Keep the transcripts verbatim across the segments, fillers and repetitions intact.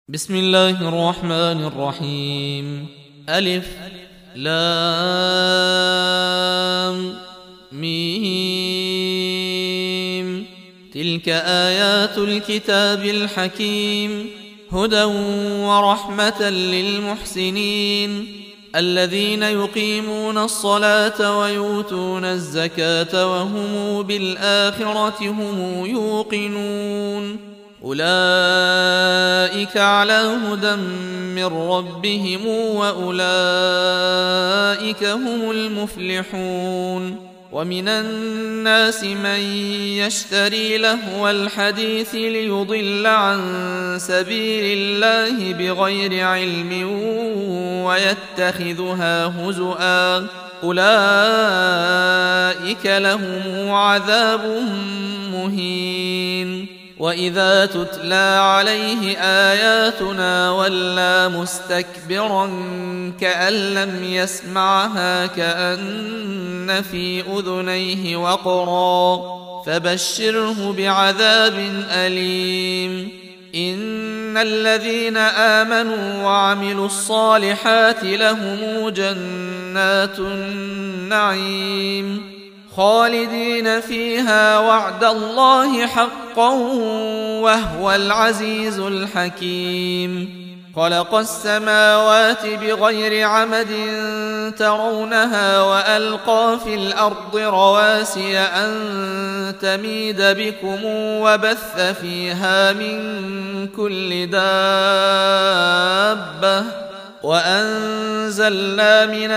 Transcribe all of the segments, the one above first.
بسم الله الرحمن الرحيم. ألف لام ميم. تلك آيات الكتاب الحكيم، هدى ورحمة للمحسنين الذين يقيمون الصلاة ويؤتون الزكاة وهم بالآخرة هم يوقنون. أولئك على هدى من ربهم وأولئك هم المفلحون. ومن الناس من يشتري لهو الحديث ليضل عن سبيل الله بغير علم ويتخذها هزؤا، أولئك لهم عذاب مهين. وإذا تتلى عليه آياتنا ولى مستكبرا كأن لم يسمعها كأن في أذنيه وقرا، فبشره بعذاب أليم. إن الذين آمنوا وعملوا الصالحات لهم جنات النعيم خالدين فيها وعد الله حقا وهو العزيز الحكيم. خلق السماوات بغير عمد ترونها وألقى في الأرض رواسي أن تميد بكم وبث فيها من كل دابة، وأنزلنا من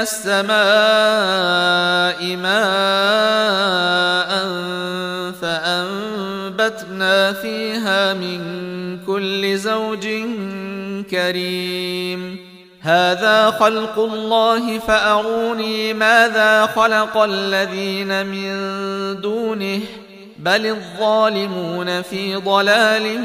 السماء ماء فأنبتنا فيها من كل زوج كريم. هذا خلق الله فأروني ماذا خلق الذين من دونه بل الظالمون في ضلال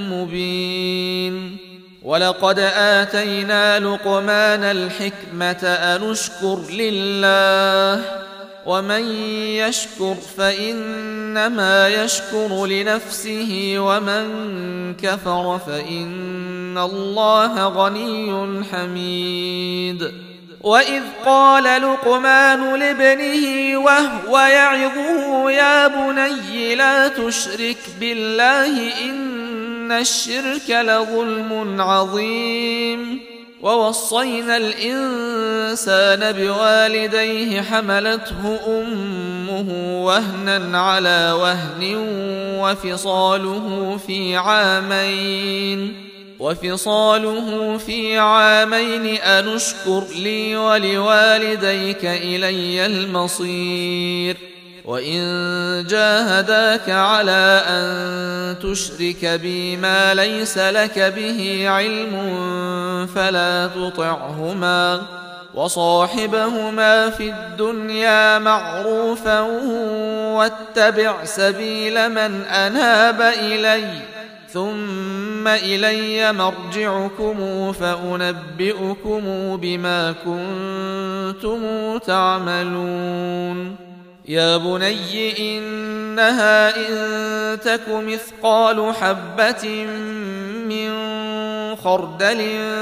مبين. ولقد آتينا لقمان الحكمة أن اشكر لله، ومن يشكر فإنما يشكر لنفسه ومن كفر فإن الله غني حميد. وإذ قال لقمان لابنه وهو يعظه يا بني لا تشرك بالله إن الشرك لظلم عظيم. ووصينا الإنسان بوالديه حملته أمه وهنا على وهن وفصاله في عامين وفصاله في عامين أن اشكر لي ولوالديك إلي المصير. وإن جاهداك على أن تشرك بي ما ليس لك به علم فلا تطعهما، وصاحبهما في الدنيا معروفا واتبع سبيل من أناب إلي ثم إلي مرجعكم فأنبئكم بما كنتم تعملون. يا بني إنها إن تك مثقال حبة من خردل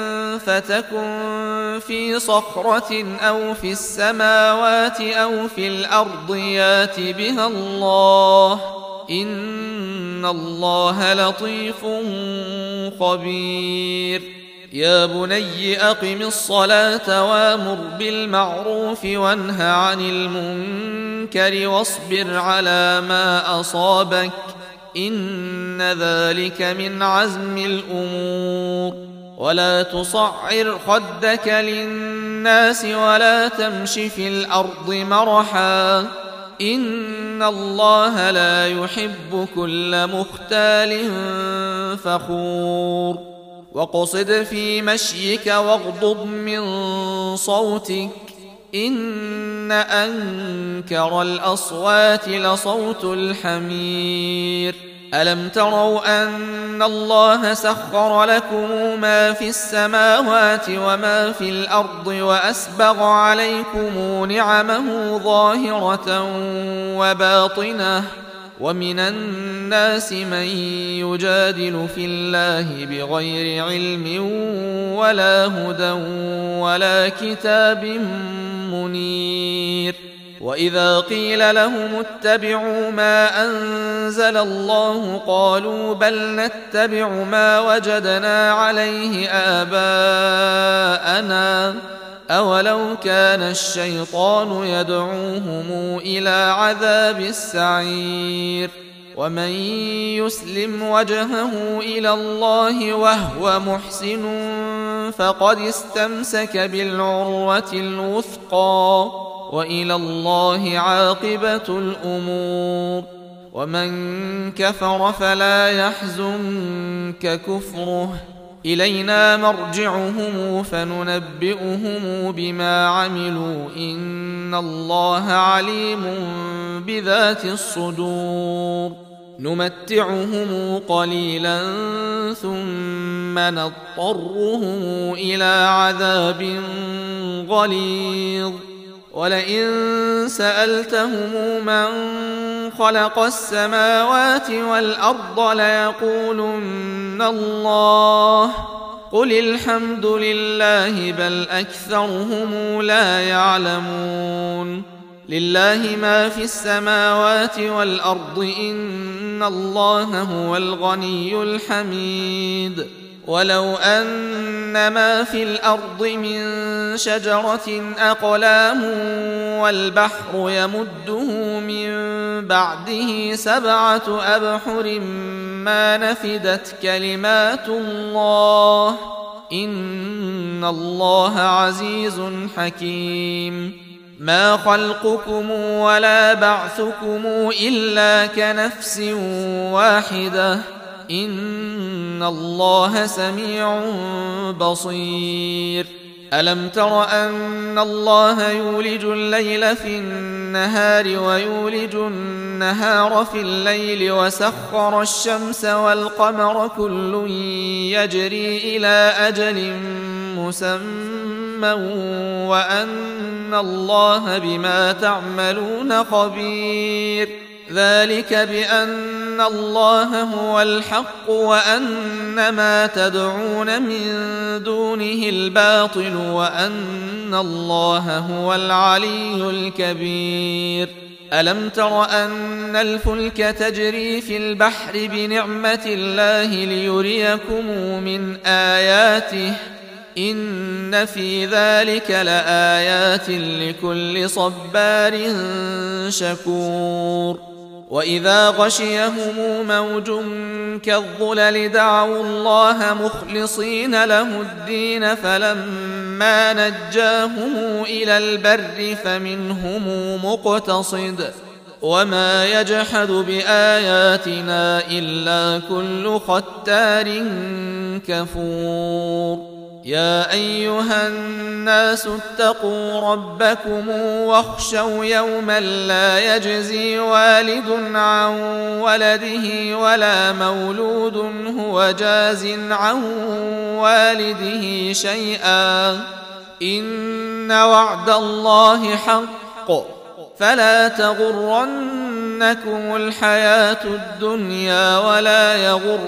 فتكن في صخرة أو في السماوات أو في الأرض يات بها الله إن الله لطيف خبير. يا بني أقم الصلاة وامر بالمعروف وانه عن المنكر واصبر على ما أصابك إن ذلك من عزم الأمور. ولا تصعر خدك للناس ولا تمش في الأرض مرحا إن الله لا يحب كل مختال فخور. وقصد في مشيك واغضض من صوتك إن أنكر الأصوات لصوت الحمير. ألم تروا أن الله سخر لكم ما في السماوات وما في الأرض وأسبغ عليكم نعمه ظاهرة وباطنة ومن الناس من يجادل في الله بغير علم ولا هدى ولا كتاب منير. وإذا قيل لهم اتبعوا ما أنزل الله قالوا بل نتبع ما وجدنا عليه آباءنا أولو كان الشيطان يدعوهم إلى عذاب السعير. ومن يسلم وجهه إلى الله وهو محسن فقد استمسك بالعروة الوثقى وإلى الله عاقبة الأمور. ومن كفر فلا يحزنك كفره إلينا مرجعهم فننبئهم بما عملوا إن الله عليم بذات الصدور. نمتعهم قليلا ثم نضطرهم إلى عذاب غليظ. ولئن سألتهم من خلق السماوات والأرض ليقولن الله قل الحمد لله بل أكثرهم لا يعلمون. لله ما في السماوات والأرض إن الله هو الغني الحميد. ولو أن ما في الأرض من شجرة أقلام والبحر يمده من بعده سبعة أبحر ما نفدت كلمات الله إن الله عزيز حكيم. ما خلقكم ولا بعثكم إلا كنفس واحدة إن الله سميع بصير. ألم تر أن الله يولج الليل في النهار ويولج النهار في الليل وسخر الشمس والقمر كل يجري إلى أجل مسمى وأن الله بما تعملون خبير. ذلك بأن الله هو الحق وأن ما تدعون من دونه الباطل وأن الله هو العلي الكبير. ألم تر أن الفلك تجري في البحر بنعمة الله ليريكم من آياته إن في ذلك لآيات لكل صبار شكور. وإذا غشيهم موج كالظلل دعوا الله مخلصين له الدين فلما نجاهم إلى البر فمنهم مقتصد وما يجحد بآياتنا إلا كل ختار كفور. يا أيها الناس اتقوا ربكم واخشوا يوما لا يجزي والد عن ولده ولا مولود هو جاز عن والده شيئا إن وعد الله حق فلا تغرنكم الحياة الدنيا ولا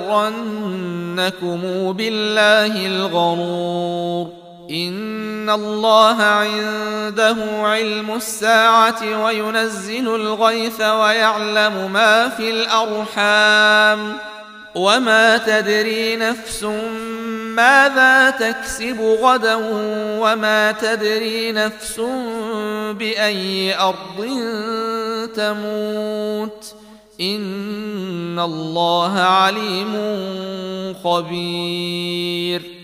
يغرنكم بالله الغرور. إن الله عنده علم الساعة وينزل الغيث ويعلم ما في الأرحام وما تدري نفس ماذا تكسب غدا وما تدري نفس بأي أرض تموت إن الله عليم خبير.